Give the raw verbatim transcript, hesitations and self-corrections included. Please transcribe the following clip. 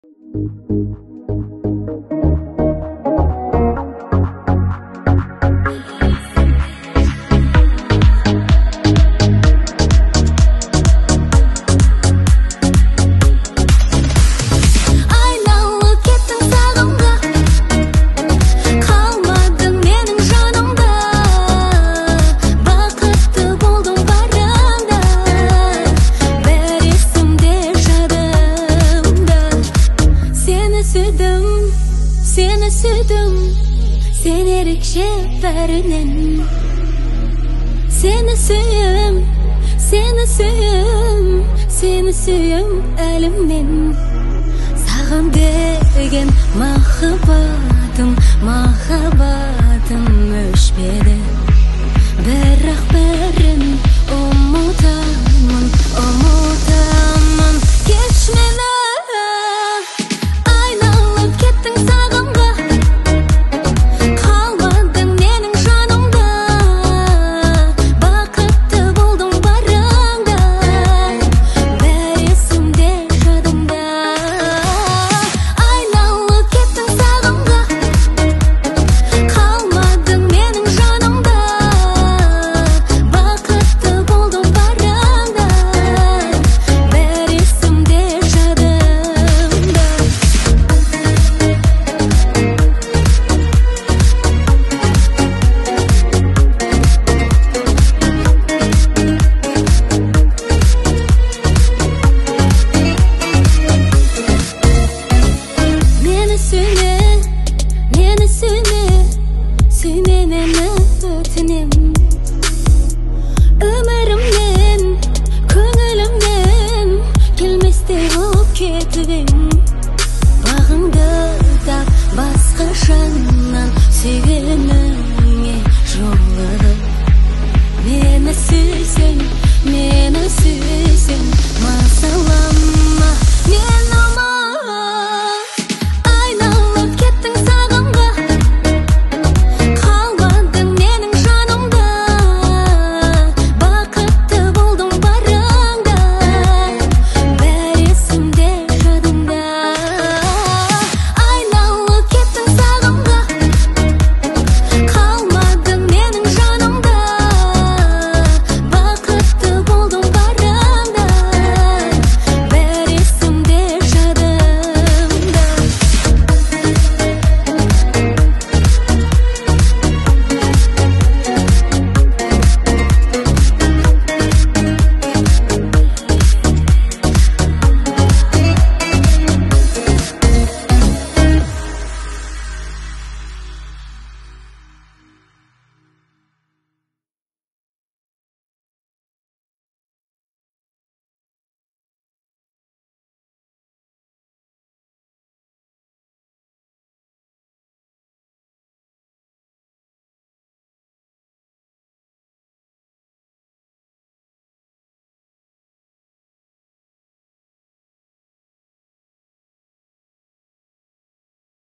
Seni suyum, seni suyum, seni suyum elimden. Sağın degen mahhabbatım, mahhabbatım öşmedi. Бірақ бәрін ұмытамын, ұмытамын. Кеш мені, айналып кеттің сағымға. Қалмадың менің жанымда, бақытты болдың барыңда, бәрі есімде жадымда. Айналып кеттің сағымға, қалмадың менің жанымда, бақытты болдың барыңда, бәрі есімде жадымда. Meni suyme, meni suyme, suyme meni ötinem. Ömrümden, ko'nglimden kelmasdek bo'lib ketdim. Bag'ingda da boshqa jondan sevgim